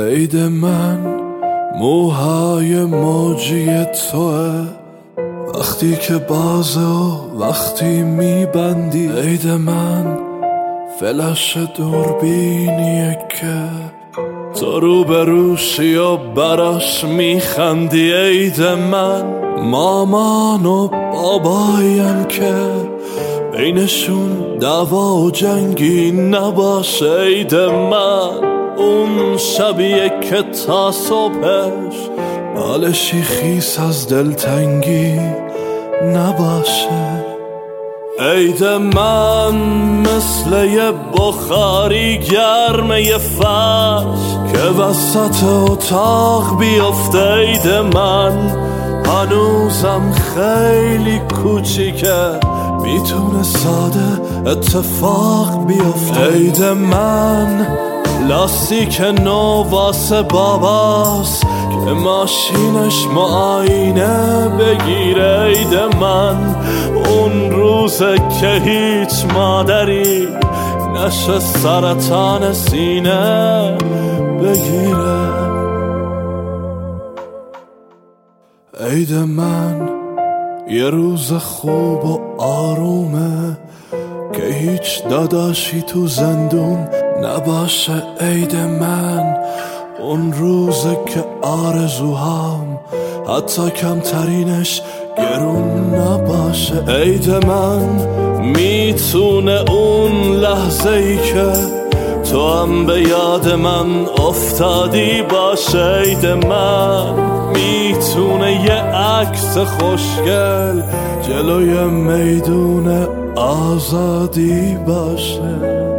عید من موهای موجی توه، وقتی که بازه و وقتی میبندی. عید من فلش دوربینیه که تو رو به روشی و براش میخندی. عید من مامان و بابایم که بینشون دعوا و جنگی نباشه. عید من اون شبیه که تا صبحش بالشی خیس از دلتنگی نباشه. عید من مثل یه بخاری گرمه فرش که وسط اتاق بیفته. عید من هنوزم خیلی کوچیکه، میتونه ساده اتفاق بیفته. عید من لاستیک نو واسه باباست که ماشینش معاینه بگیره. عید من اون روزه که هیچ مادری نشه سرطان سینه بگیره. عید من یه روز خوب و آرومه که هیچ داداشی تو زندون نباشه. عید من اون روزه که آرزوهام حتی کمترینش گرون نباشه. عید من میتونه اون لحظه ای که تو هم به یاد من افتادی باشه. عید من میتونه یه عکس خوشگل جلوی میدون آزادی باشه.